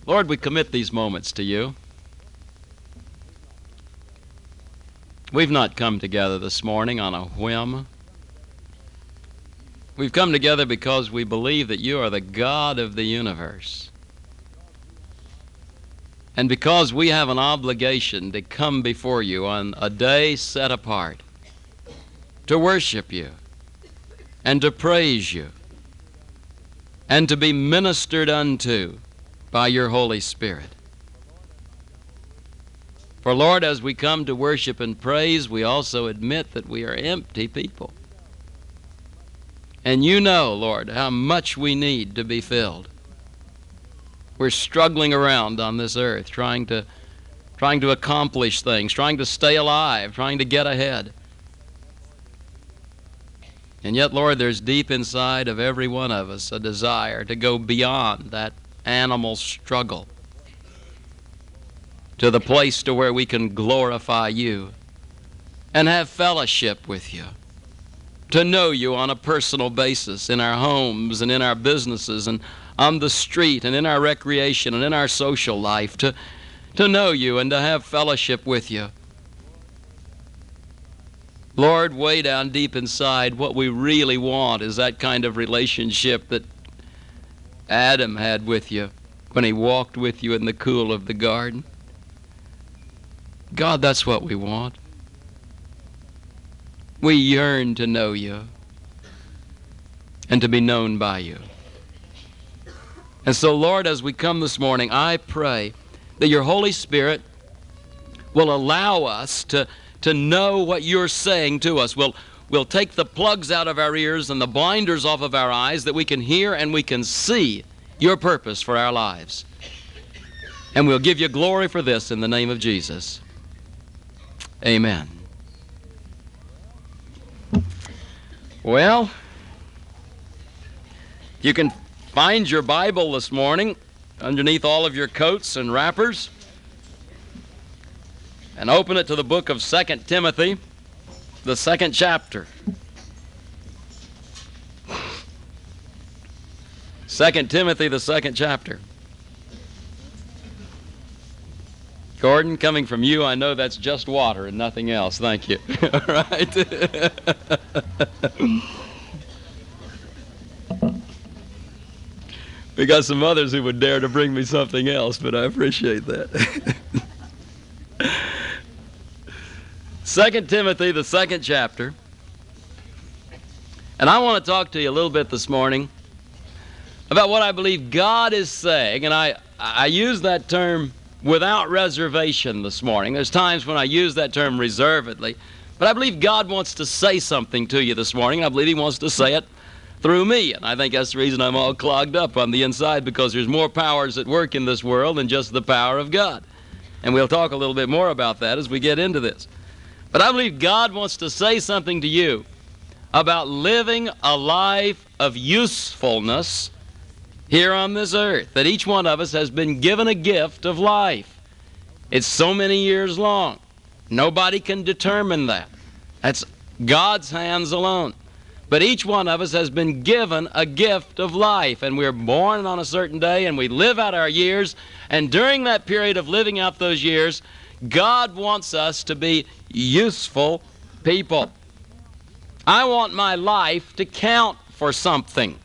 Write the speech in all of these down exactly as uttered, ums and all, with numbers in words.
Lord, we commit these moments to you. We've not come together this morning on a whim. We've come together because we believe that you are the God of the universe. And because we have an obligation to come before you on a day set apart to worship you and to praise you and to be ministered unto by your Holy Spirit. For Lord, as we come to worship and praise, we also admit that we are empty people. And you know, Lord, how much we need to be filled. We're struggling around on this earth, trying to, trying to accomplish things, trying to stay alive, trying to get ahead. And yet, Lord, there's deep inside of every one of us a desire to go beyond that animal struggle to the place to where we can glorify you and have fellowship with you, to know you on a personal basis in our homes and in our businesses and on the street and in our recreation and in our social life, to, to know you and to have fellowship with you. Lord, way down deep inside, what we really want is that kind of relationship that Adam had with you when he walked with you in the cool of the garden. God, that's what we want. We yearn to know you and to be known by you. And so, Lord, as we come this morning, I pray that your Holy Spirit will allow us to, to know what you're saying to us. We'll, we'll take the plugs out of our ears and the blinders off of our eyes that we can hear and we can see your purpose for our lives. And we'll give you glory for this in the name of Jesus. Amen. Well, you can find your Bible this morning underneath all of your coats and wrappers and open it to the book of Second Timothy, the second chapter. Second Timothy, the second chapter. Gordon, coming from you, I know that's just water and nothing else. Thank you. All right. We got some others who would dare to bring me something else, but I appreciate that. Second Timothy, the second chapter. And I want to talk to you a little bit this morning about what I believe God is saying. And I, I use that term without reservation this morning. There's times when I use that term reservedly. But I believe God wants to say something to you this morning. I believe he wants to say it through me. And I think that's the reason I'm all clogged up on the inside, because there's more powers at work in this world than just the power of God. And we'll talk a little bit more about that as we get into this. But I believe God wants to say something to you about living a life of usefulness here on this earth, that each one of us has been given a gift of life. It's so many years long. Nobody can determine that. That's God's hands alone. But each one of us has been given a gift of life, and we're born on a certain day, and we live out our years, and during that period of living out those years, God wants us to be useful people. I want my life to count for something.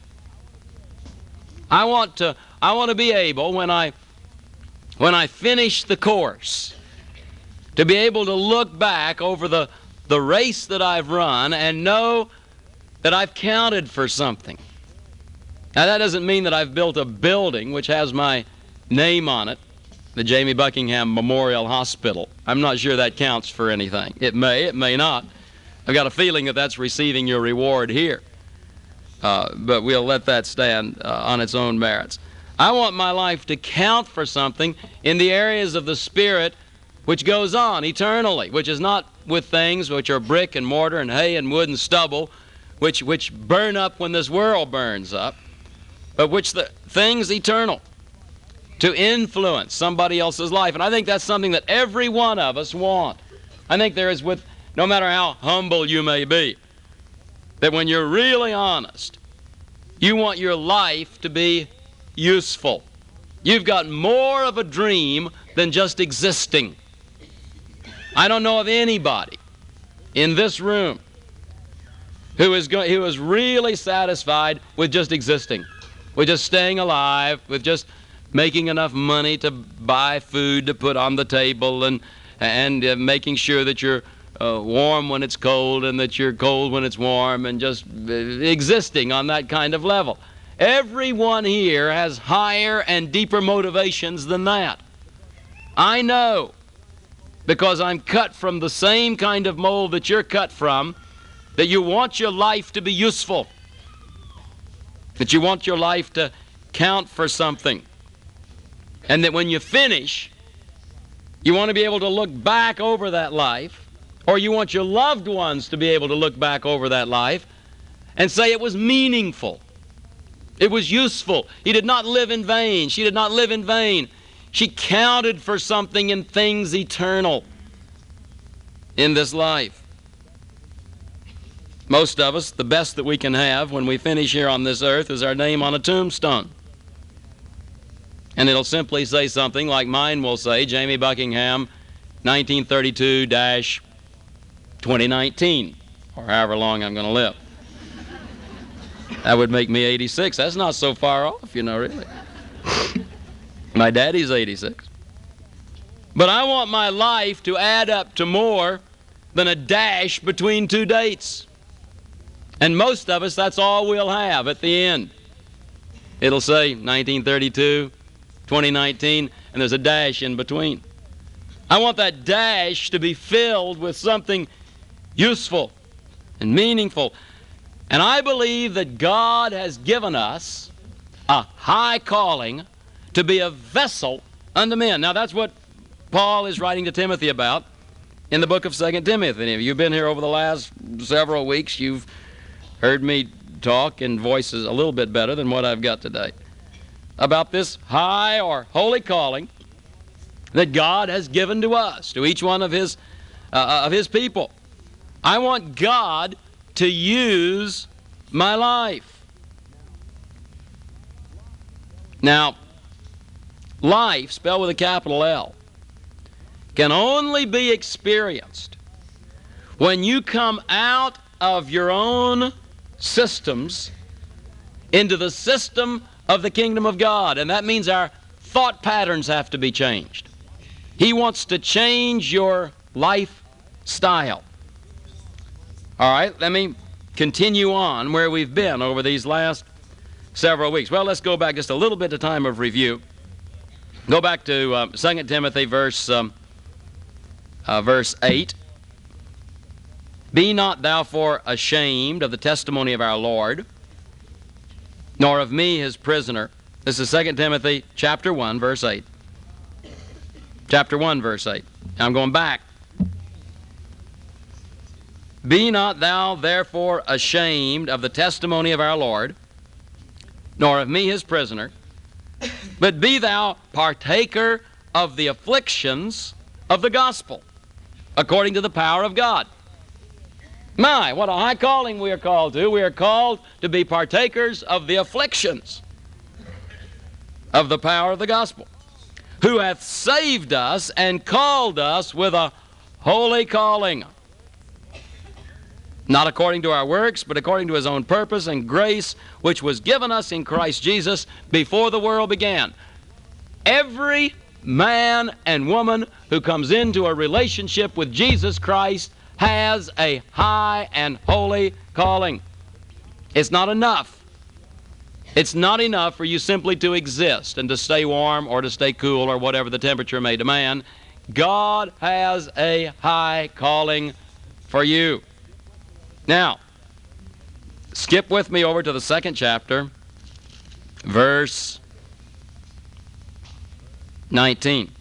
I want to I want to be able, when I when I finish the course, to be able to look back over the, the race that I've run and know that I've counted for something. Now, that doesn't mean that I've built a building which has my name on it, the Jamie Buckingham Memorial Hospital. I'm not sure that counts for anything. It may, it may not. I've got a feeling that that's receiving your reward here. Uh, but we'll let that stand uh, on its own merits. I want my life to count for something in the areas of the Spirit which goes on eternally, which is not with things which are brick and mortar and hay and wood and stubble, which, which burn up when this world burns up, but which the things eternal, to influence somebody else's life. And I think that's something that every one of us want. I think there is, with no matter how humble you may be, that when you're really honest, you want your life to be useful. You've got more of a dream than just existing. I don't know of anybody in this room who is, go- who is really satisfied with just existing, with just staying alive, with just making enough money to buy food to put on the table, and, and uh, making sure that you're uh, warm when it's cold and that you're cold when it's warm, and just uh, existing on that kind of level. Everyone here has higher and deeper motivations than that. I know, because I'm cut from the same kind of mold that you're cut from, that you want your life to be useful, that you want your life to count for something, and that when you finish, you want to be able to look back over that life, or you want your loved ones to be able to look back over that life and say it was meaningful. It was useful. He did not live in vain. She did not live in vain. She counted for something in things eternal in this life. Most of us, the best that we can have when we finish here on this earth is our name on a tombstone. And it'll simply say something like mine will say, Jamie Buckingham, nineteen thirty-two to twenty nineteen, or however long I'm going to live. That would make me eighty-six. That's not so far off, you know, really. My daddy's eighty-six. But I want my life to add up to more than a dash between two dates. And most of us, that's all we'll have at the end. It'll say nineteen thirty-two, twenty nineteen, and there's a dash in between. I want that dash to be filled with something useful and meaningful. And I believe that God has given us a high calling to be a vessel unto men. Now, that's what Paul is writing to Timothy about in the book of Second Timothy. And if you've been here over the last several weeks, you've heard me talk in voices a little bit better than what I've got today about this high or holy calling that God has given to us, to each one of His, uh, of His people. I want God to use my life. Now, life, spelled with a capital L, can only be experienced when you come out of your own systems into the system of the kingdom of God. And that means our thought patterns have to be changed. He wants to change your lifestyle. All right, let me continue on where we've been over these last several weeks. Well, let's go back just a little bit to time of review. Go back to uh, Second Timothy verse, um, uh, verse eight. Be not thou for ashamed of the testimony of our Lord, nor of me his prisoner. This is Second Timothy chapter one, verse eight. Chapter one, verse eight. Now I'm going back. Be not thou therefore ashamed of the testimony of our Lord, nor of me his prisoner, but be thou partaker of the afflictions of the gospel, according to the power of God. My, what a high calling we are called to. We are called to be partakers of the afflictions of the power of the gospel, who hath saved us and called us with a holy calling, not according to our works, but according to His own purpose and grace, which was given us in Christ Jesus before the world began. Every man and woman who comes into a relationship with Jesus Christ has a high and holy calling. It's not enough. It's not enough for you simply to exist and to stay warm or to stay cool or whatever the temperature may demand. God has a high calling for you. Now, skip with me over to the second chapter, verse nineteen.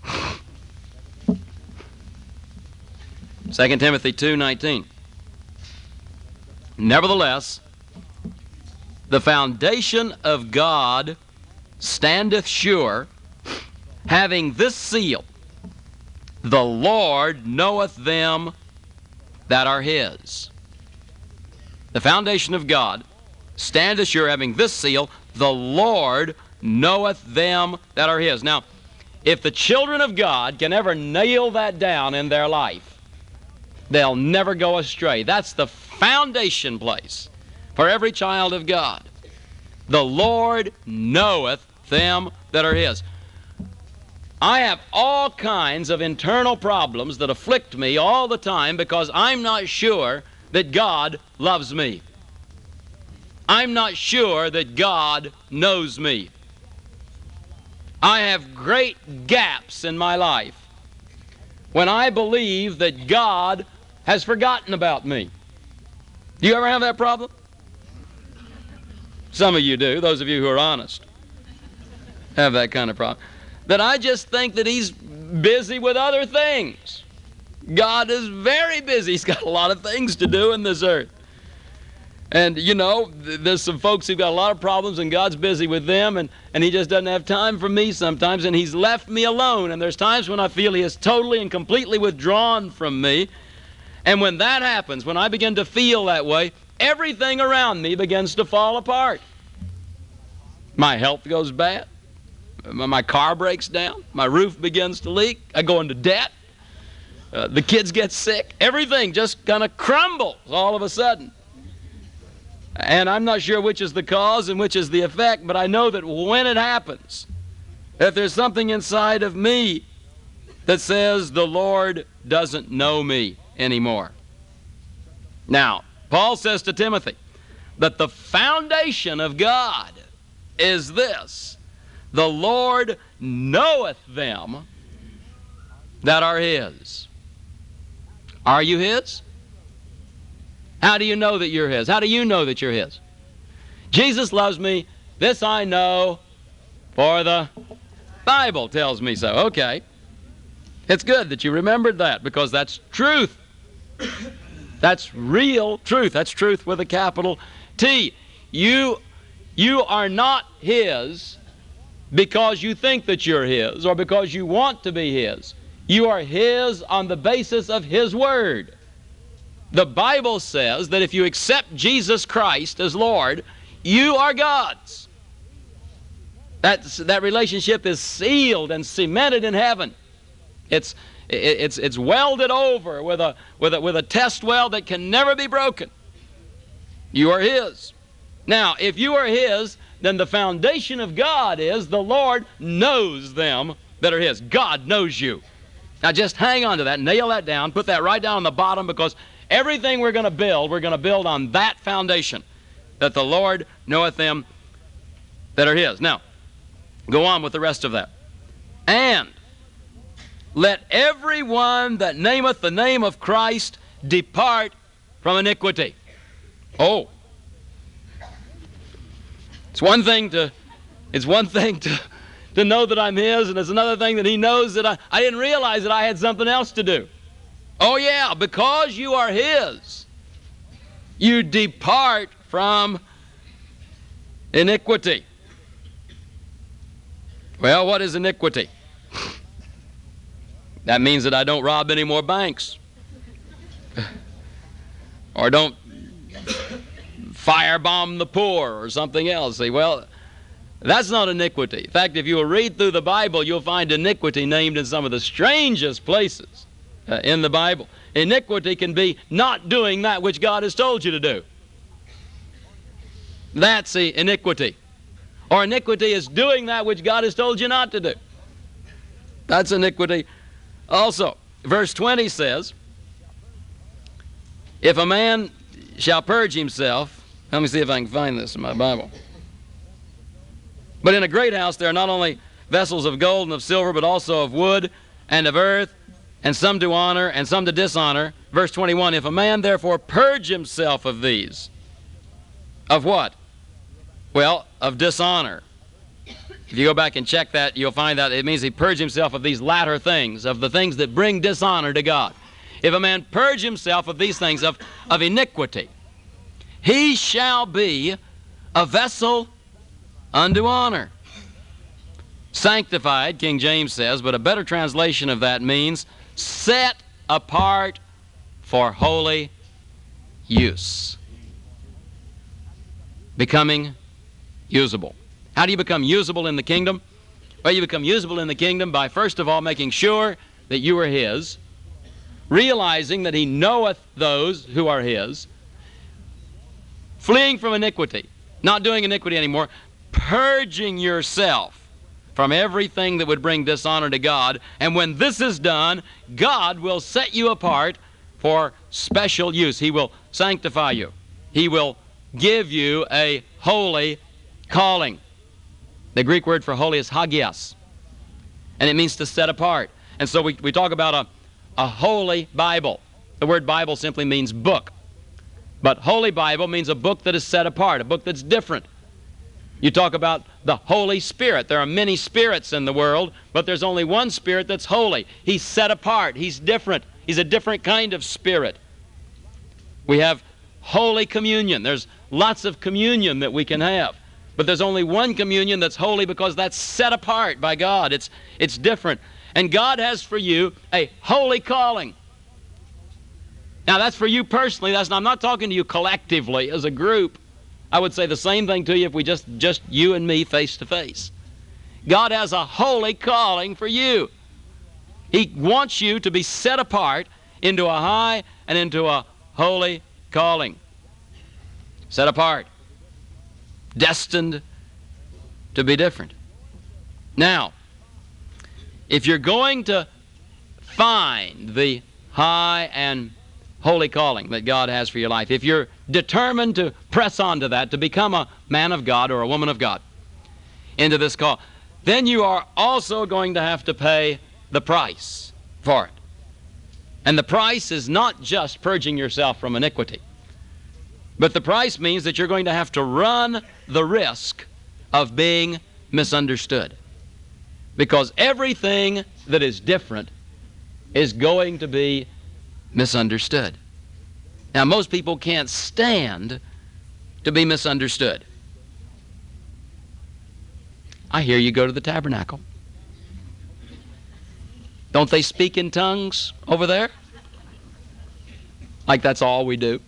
Second Timothy two nineteen. Nevertheless, the foundation of God standeth sure, having this seal, the Lord knoweth them that are His. The foundation of God standeth sure, having this seal, the Lord knoweth them that are his. Now, if the children of God can ever nail that down in their life, they'll never go astray. That's the foundation place for every child of God. The Lord knoweth them that are his. I have all kinds of internal problems that afflict me all the time because I'm not sure that God loves me. I'm not sure that God knows me. I have great gaps in my life when I believe that God has forgotten about me. Do you ever have that problem? Some of you do, those of you who are honest have that kind of problem. That I just think that he's busy with other things. God is very busy. He's got a lot of things to do in this earth. And, you know, there's some folks who've got a lot of problems and God's busy with them, and, and he just doesn't have time for me sometimes, and he's left me alone. And there's times when I feel he is totally and completely withdrawn from me. And when that happens, when I begin to feel that way, everything around me begins to fall apart. My health goes bad. My car breaks down. My roof begins to leak. I go into debt. Uh, the kids get sick. Everything just kind of crumbles all of a sudden. And I'm not sure which is the cause and which is the effect, but I know that when it happens, if there's something inside of me that says the Lord doesn't know me anymore. Now, Paul says to Timothy that the foundation of God is this: the Lord knoweth them that are his. Are you his? How do you know that you're his? How do you know that you're his? Jesus loves me. This I know, for the Bible tells me so. Okay. It's good that you remembered that, because that's truth. That's real truth. That's truth with a capital T. You, you are not his because you think that you're his or because you want to be his. You are his on the basis of his word. The Bible says that if you accept Jesus Christ as Lord, you are God's. That's, that relationship is sealed and cemented in heaven. It's, it's, it's welded over with a, with, a, with a test weld that can never be broken. You are his. Now, if you are his, then the foundation of God is the Lord knows them that are his. God knows you. Now just hang on to that, nail that down, put that right down on the bottom, because everything we're going to build, we're going to build on that foundation, that the Lord knoweth them that are his. Now, go on with the rest of that. And let every one that nameth the name of Christ depart from iniquity. Oh. It's one thing to, it's one thing to, to know that I'm his, and it's another thing that he knows that I, I didn't realize that I had something else to do. Oh yeah, because you are his, you depart from iniquity. Well, what is iniquity? That means that I don't rob any more banks, or don't firebomb the poor, or something else. See, well, that's not iniquity. In fact, if you will read through the Bible, you'll find iniquity named in some of the strangest places uh, in the Bible. Iniquity can be not doing that which God has told you to do. That's the iniquity. Or iniquity is doing that which God has told you not to do. That's iniquity also. Verse twenty says, if a man shall purge himself, let me see if I can find this in my Bible. But in a great house there are not only vessels of gold and of silver, but also of wood and of earth, and some to honor and some to dishonor. Verse twenty-one, if a man therefore purge himself of these, of what? Well, of dishonor. If you go back and check that, you'll find that it means he purged himself of these latter things, of the things that bring dishonor to God. If a man purge himself of these things, of, of iniquity, he shall be a vessel unto honor. Sanctified, King James says, but a better translation of that means set apart for holy use. Becoming usable. How do you become usable in the kingdom? Well, you become usable in the kingdom by, first of all, making sure that you are His, realizing that He knoweth those who are His, fleeing from iniquity, not doing iniquity anymore, purging yourself from everything that would bring dishonor to God. And when this is done, God will set you apart for special use. He will sanctify you. He will give you a holy calling. The Greek word for holy is hagios, and it means to set apart. And so we, we talk about a, a holy Bible. The word Bible simply means book. But Holy Bible means a book that is set apart, a book that's different. You talk about the Holy Spirit. There are many spirits in the world, but there's only one Spirit that's holy. He's set apart. He's different. He's a different kind of Spirit. We have Holy Communion. There's lots of communion that we can have. But there's only one communion that's holy because that's set apart by God. It's, it's different. And God has for you a holy calling. Now that's for you personally. That's not, I'm not talking to you collectively as a group. I would say the same thing to you if we just, just you and me face to face. God has a holy calling for you. He wants you to be set apart into a high and into a holy calling. Set apart. Destined to be different. Now, if you're going to find the high and holy calling that God has for your life, if you're determined to press on to that, to become a man of God or a woman of God into this call, then you are also going to have to pay the price for it. And the price is not just purging yourself from iniquity, but the price means that you're going to have to run the risk of being misunderstood. Because everything that is different is going to be misunderstood. Now, most people can't stand to be misunderstood. I hear you go to the tabernacle. Don't they speak in tongues over there? Like that's all we do.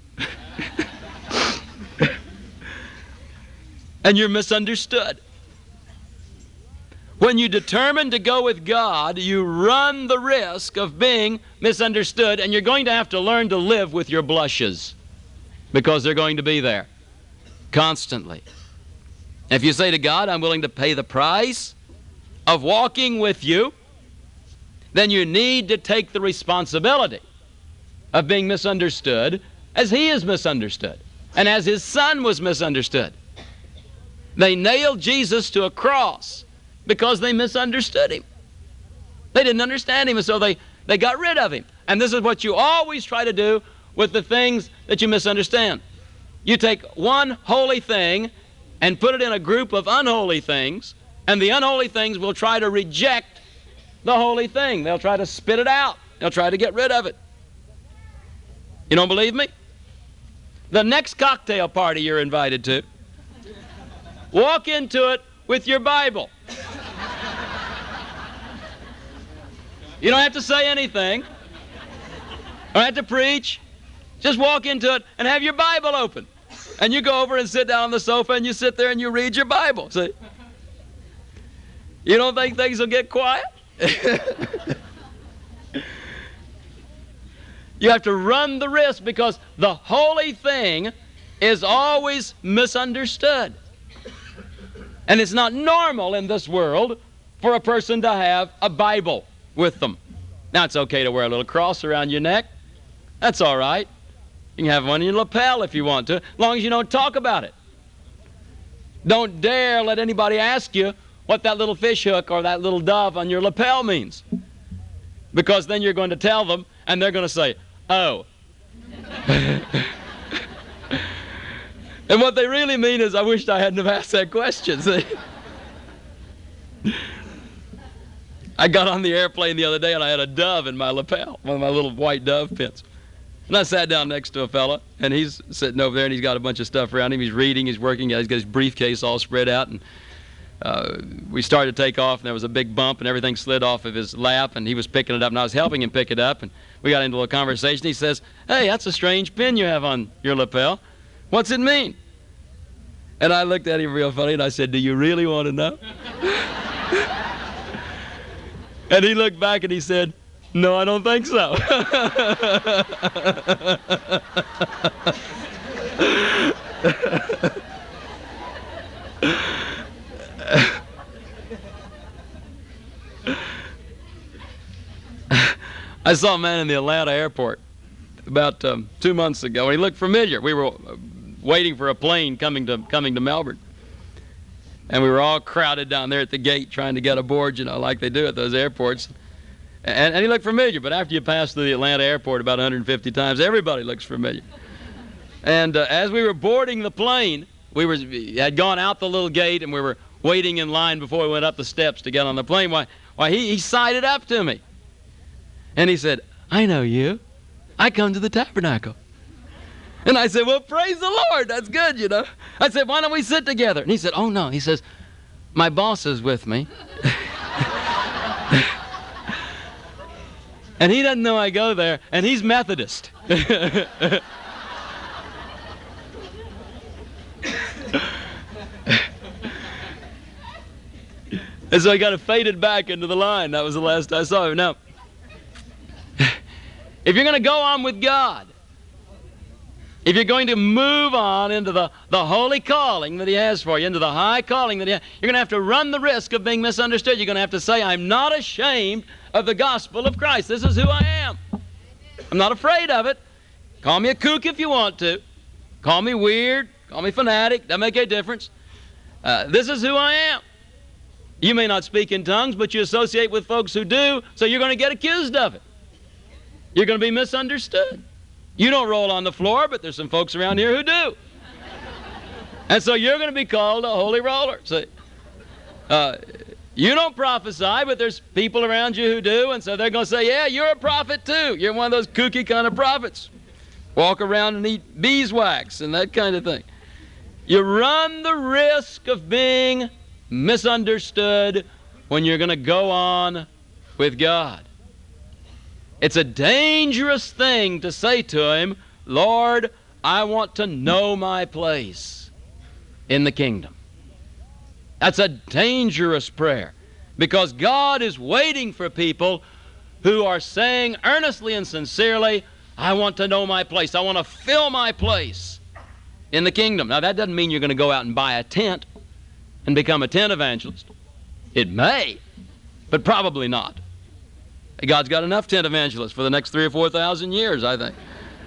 And you're misunderstood. When you determine to go with God, you run the risk of being misunderstood, and you're going to have to learn to live with your blushes because they're going to be there constantly. If you say to God, I'm willing to pay the price of walking with you, then you need to take the responsibility of being misunderstood as He is misunderstood and as His Son was misunderstood. They nailed Jesus to a cross because they misunderstood Him. They didn't understand Him, and so they, they got rid of Him. And this is what you always try to do with the things that you misunderstand. You take one holy thing and put it in a group of unholy things, and the unholy things will try to reject the holy thing. They'll try to spit it out. They'll try to get rid of it. You don't believe me? The next cocktail party you're invited to, walk into it with your Bible. You don't have to say anything. Don't have to preach. Just walk into it and have your Bible open. And you go over and sit down on the sofa and you sit there and you read your Bible. See? You don't think things will get quiet? You have to run the risk because the holy thing is always misunderstood. And it's not normal in this world for a person to have a Bible with them. Now, it's okay to wear a little cross around your neck. That's all right. You can have one in your lapel if you want to, as long as you don't talk about it. Don't dare let anybody ask you what that little fish hook or that little dove on your lapel means. Because then you're going to tell them, and they're going to say, oh. And what they really mean is, I wished I hadn't have asked that question. See? I got on the airplane the other day and I had a dove in my lapel, one of my little white dove pins. And I sat down next to a fella, and he's sitting over there, and he's got a bunch of stuff around him. He's reading, he's working, he's got his briefcase all spread out, and uh, we started to take off, and there was a big bump, and everything slid off of his lap, and he was picking it up, and I was helping him pick it up, and we got into a conversation. He says, hey, that's a strange pin you have on your lapel. What's it mean? And I looked at him real funny and I said, do you really want to know? And he looked back and he said, no, I don't think so. I saw a man in the Atlanta airport about um, two months ago, and he looked familiar. We were uh, waiting for a plane coming to coming to Melbourne, and we were all crowded down there at the gate trying to get aboard, you know, like they do at those airports. And, and he looked familiar, but after you pass through the Atlanta airport about one hundred fifty times, everybody looks familiar. And uh, as we were boarding the plane, we were had gone out the little gate, and we were waiting in line before we went up the steps to get on the plane. Why, why he, he sided up to me. And he said, I know you. I come to the tabernacle. And I said, well, praise the Lord. That's good, you know. I said, why don't we sit together? And he said, oh, no. He says, my boss is with me. And he doesn't know I go there, and he's Methodist. And so he got faded back into the line. That was the last I saw him. Now, if you're going to go on with God, if you're going to move on into the, the holy calling that He has for you, into the high calling that He has, you're going to have to run the risk of being misunderstood. You're going to have to say, I'm not ashamed of the gospel of Christ. This is who I am. I'm not afraid of it. Call me a kook if you want to. Call me weird. Call me fanatic. Doesn't make any difference. Uh, this is who I am. You may not speak in tongues, but you associate with folks who do, so you're going to get accused of it. You're going to be misunderstood. You don't roll on the floor, but there's some folks around here who do. And so you're going to be called a holy roller. See? Uh, you don't prophesy, but there's people around you who do, and so they're going to say, yeah, you're a prophet too. You're one of those kooky kind of prophets. Walk around and eat beeswax and that kind of thing. You run the risk of being misunderstood when you're going to go on with God. It's a dangerous thing to say to Him, Lord, I want to know my place in the kingdom. That's a dangerous prayer, because God is waiting for people who are saying earnestly and sincerely, I want to know my place. I want to fill my place in the kingdom. Now, that doesn't mean you're going to go out and buy a tent and become a tent evangelist. It may, but probably not. God's got enough tent evangelists for the next three or four thousand years, I think.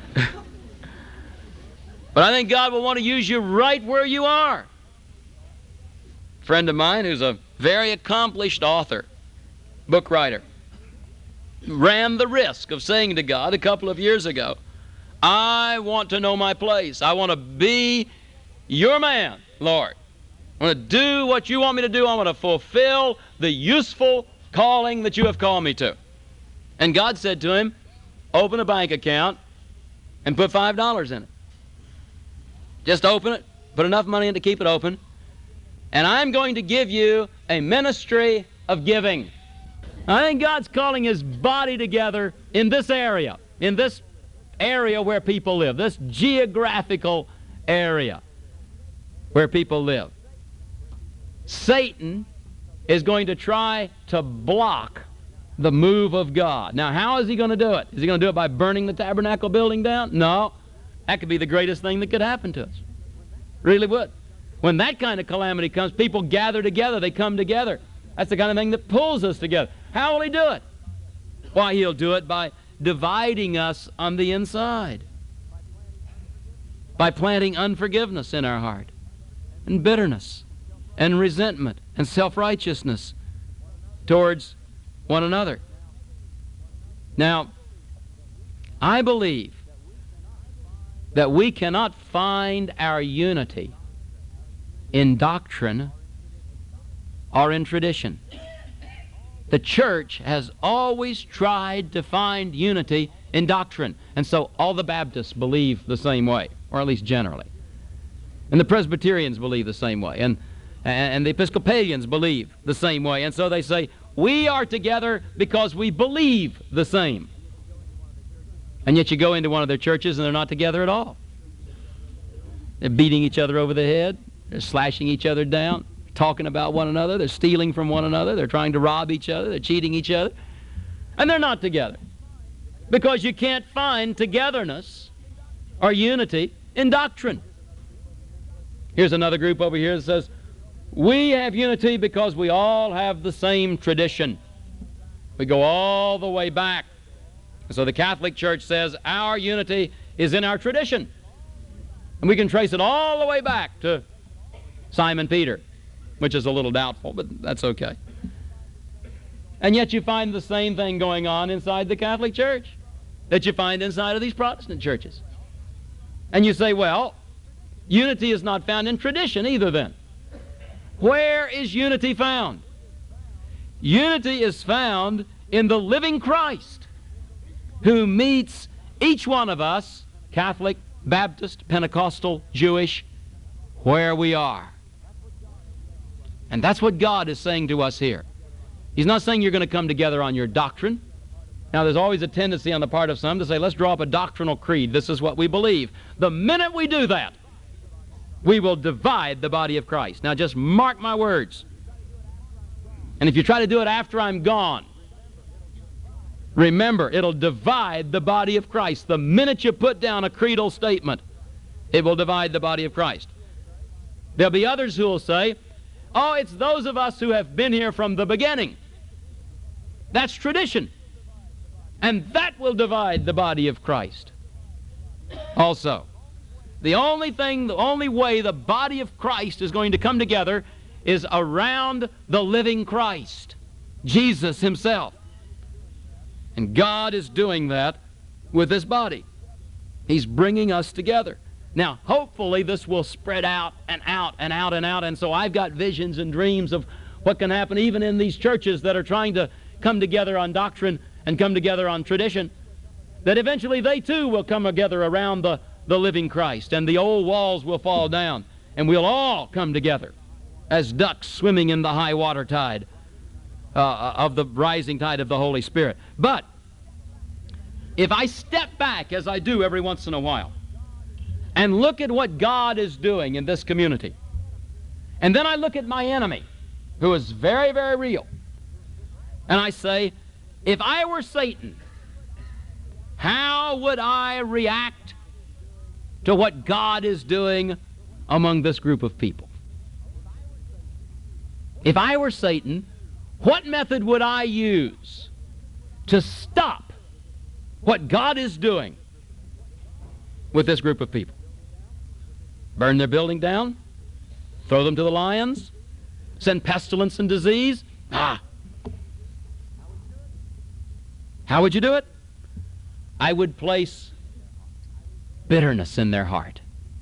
But I think God will want to use you right where you are. A friend of mine who's a very accomplished author, book writer, ran the risk of saying to God a couple of years ago, I want to know my place. I want to be your man, Lord. I want to do what you want me to do. I want to fulfill the useful calling that you have called me to. And God said to him, open a bank account and put five dollars in it. Just open it, put enough money in to keep it open, and I'm going to give you a ministry of giving. I think God's calling His body together in this area, in this area where people live, this geographical area where people live. Satan is going to try to block the move of God. Now, how is he going to do it? Is he going to do it by burning the tabernacle building down? No. That could be the greatest thing that could happen to us. Really would. When that kind of calamity comes, people gather together. They come together. That's the kind of thing that pulls us together. How will he do it? Why, he'll do it by dividing us on the inside. By planting unforgiveness in our heart, and bitterness, and resentment, and self-righteousness towards one another. Now, I believe that we cannot find our unity in doctrine or in tradition. The church has always tried to find unity in doctrine, and so all the Baptists believe the same way, or at least generally. And the Presbyterians believe the same way, and, and the Episcopalians believe the same way, and so they say, we are together because we believe the same. And yet you go into one of their churches and they're not together at all. They're beating each other over the head, They're slashing each other down, talking about one another. They're stealing from one another. They're trying to rob each other. They're cheating each other. And they're not together. Because you can't find togetherness or unity in doctrine. Here's another group over here that says, we have unity because we all have the same tradition. We go all the way back. So the Catholic Church says our unity is in our tradition. And we can trace it all the way back to Simon Peter, which is a little doubtful, but that's okay. And yet you find the same thing going on inside the Catholic Church that you find inside of these Protestant churches. And you say, well, unity is not found in tradition either then. Where is unity found? Unity is found in the living Christ, who meets each one of us, Catholic, Baptist, Pentecostal, Jewish, where we are. And that's what God is saying to us here. He's not saying you're going to come together on your doctrine. Now, there's always a tendency on the part of some to say, let's draw up a doctrinal creed. This is what we believe. The minute we do that, we will divide the body of Christ. Now, just mark my words. And if you try to do it after I'm gone, remember, it'll divide the body of Christ. The minute you put down a creedal statement, it will divide the body of Christ. There'll be others who will say, oh, it's those of us who have been here from the beginning. That's tradition. And that will divide the body of Christ. Also, the only thing, the only way the body of Christ is going to come together is around the living Christ, Jesus himself. And God is doing that with this body. He's bringing us together. Now, hopefully this will spread out and out and out and out. And so I've got visions and dreams of what can happen even in these churches that are trying to come together on doctrine and come together on tradition, that eventually they too will come together around the, the living Christ, and the old walls will fall down, and we'll all come together as ducks swimming in the high water tide uh, of the rising tide of the Holy Spirit. But if I step back, as I do every once in a while, and look at what God is doing in this community, and then I look at my enemy, who is very, very real, and I say, if I were Satan, how would I react to what God is doing among this group of people? If I were Satan, what method would I use to stop what God is doing with this group of people? Burn their building down? Throw them to the lions? Send pestilence and disease? Ah! How would you do it? I would place bitterness in their heart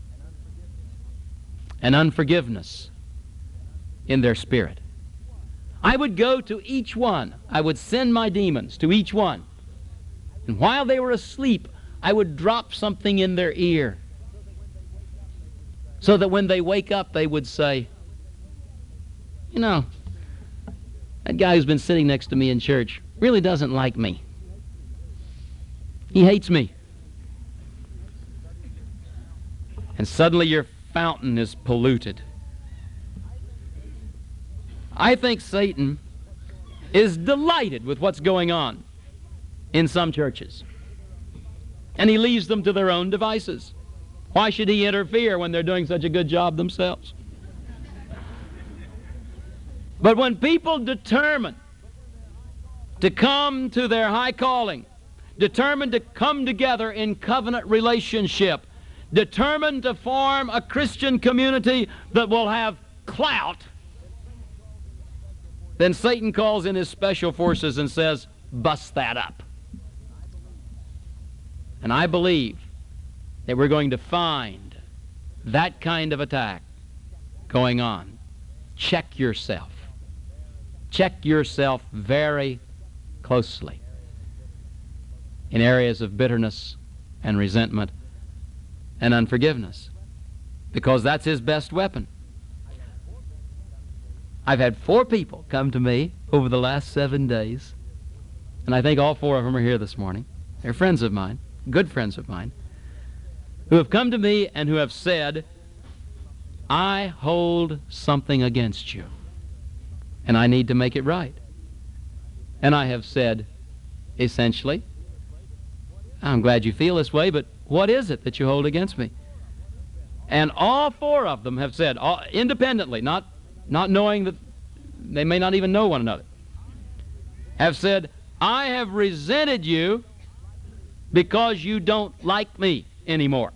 and unforgiveness in their spirit. I would go to each one. I would send my demons to each one. And while they were asleep, I would drop something in their ear so that when they wake up, they would say, you know, that guy who's been sitting next to me in church really doesn't like me. He hates me. And suddenly your fountain is polluted. I think Satan is delighted with what's going on in some churches. And he leaves them to their own devices. Why should he interfere when they're doing such a good job themselves? But when people determine to come to their high calling, determined to come together in covenant relationship, determined to form a Christian community that will have clout, then Satan calls in his special forces and says, bust that up. And I believe that we're going to find that kind of attack going on. Check yourself. Check yourself very closely in areas of bitterness and resentment and unforgiveness, because that's his best weapon. I've had four people come to me over the last seven days, and I think all four of them are here this morning. They're friends of mine, good friends of mine, who have come to me and who have said, I hold something against you, and I need to make it right. And I have said, essentially, I'm glad you feel this way, but what is it that you hold against me? And all four of them have said, all, independently, not, not knowing that they may not even know one another, have said, I have resented you because you don't like me anymore.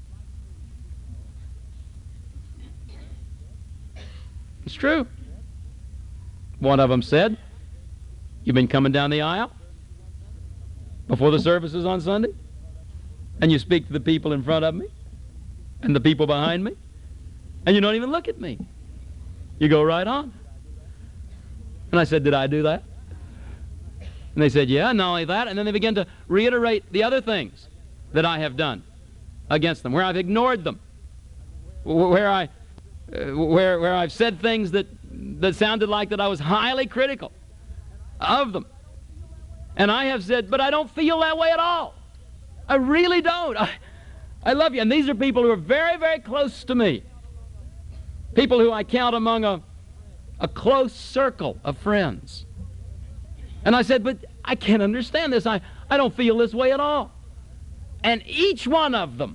It's true. One of them said, you've been coming down the aisle before the services on Sunday, and you speak to the people in front of me and the people behind me, and you don't even look at me. You go right on. And I said, did I do that? And they said, yeah, not only that, and then they began to reiterate the other things that I have done against them, where I've ignored them, where, I, uh, where, where I've said things that, that sounded like that I was highly critical of them. And I have said, but I don't feel that way at all. I really don't. I, I love you. And these are people who are very, very close to me. People who I count among a, a close circle of friends. And I said, but I can't understand this. I, I don't feel this way at all. And each one of them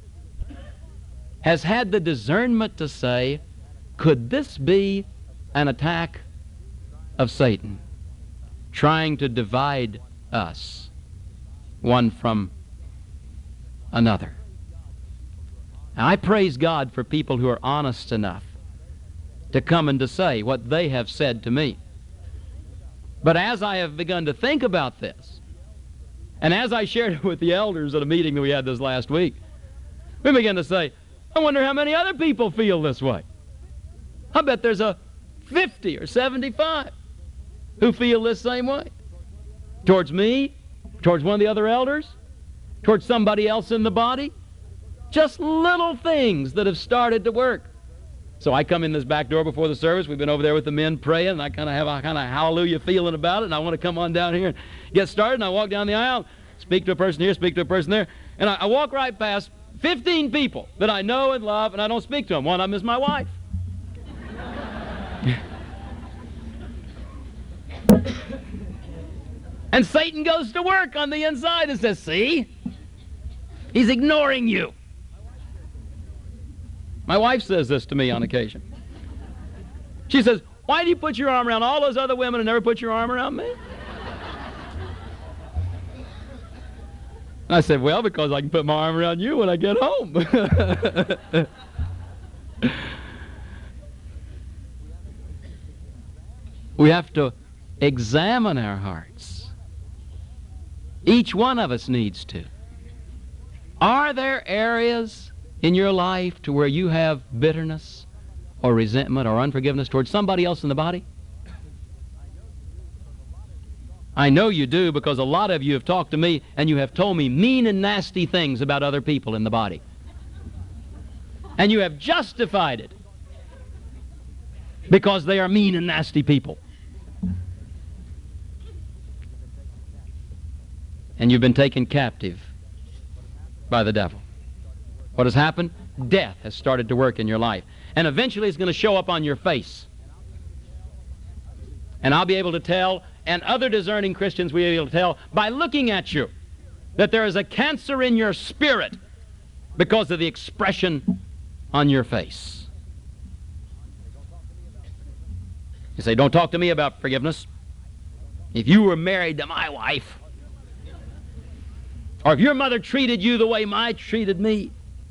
has had the discernment to say, could this be an attack of Satan, trying to divide us one from another? Now, I praise God for people who are honest enough to come and to say what they have said to me. But as I have begun to think about this, and as I shared it with the elders at a meeting that we had this last week, we began to say, I wonder how many other people feel this way. I bet there's a fifty or seventy-five who feel this same way. Towards me, towards one of the other elders, towards somebody else in the body. Just little things that have started to work. So I come in this back door before the service. We've been over there with the men praying, and I kind of have a kind of hallelujah feeling about it, and I want to come on down here and get started. And I walk down the aisle, speak to a person here, speak to a person there, and I, I walk right past fifteen people that I know and love, and I don't speak to them. One of them is my wife. And Satan goes to work on the inside and says, see, he's ignoring you. My wife says this to me on occasion. She says, why do you put your arm around all those other women and never put your arm around me? And I said, well, because I can put my arm around you when I get home. We have to examine our hearts. Each one of us needs to. Are there areas in your life to where you have bitterness or resentment or unforgiveness towards somebody else in the body? I know you do, because a lot of you have talked to me and you have told me mean and nasty things about other people in the body. And you have justified it because they are mean and nasty people. And you've been taken captive by the devil. What has happened? Death has started to work in your life. And eventually it's going to show up on your face. And I'll be able to tell, and other discerning Christians will be able to tell, by looking at you, that there is a cancer in your spirit because of the expression on your face. You say, don't talk to me about forgiveness. If you were married to my wife, or if your mother treated you the way my treated me.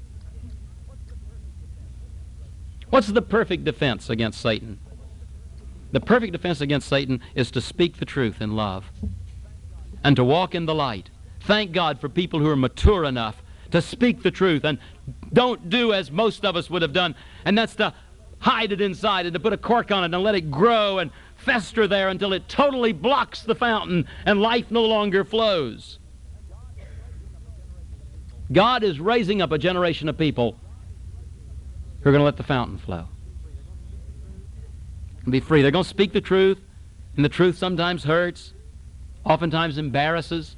What's the perfect defense against Satan? The perfect defense against Satan is to speak the truth in love and to walk in the light. Thank God for people who are mature enough to speak the truth and don't do as most of us would have done, and that's to hide it inside and to put a cork on it and let it grow and fester there until it totally blocks the fountain and life no longer flows. God is raising up a generation of people who are going to let the fountain flow and be free. They're going to speak the truth, and the truth sometimes hurts, oftentimes embarrasses.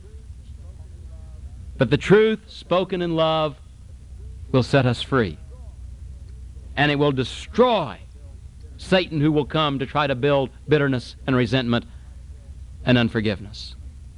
But the truth spoken in love will set us free. and it will destroy Satan, who will come to try to build bitterness and resentment and unforgiveness.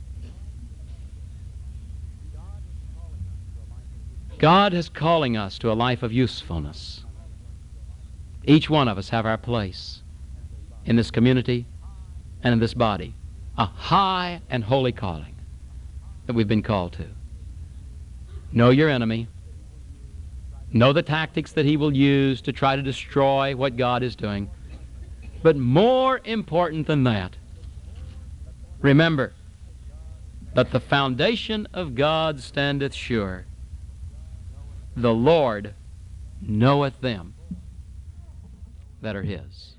God is calling us to a life of usefulness. Each one of us have our place in this community and in this body, a high and holy calling that we've been called to. Know your enemy. Know the tactics that he will use to try to destroy what God is doing. But more important than that, remember that the foundation of God standeth sure. The Lord knoweth them that are his.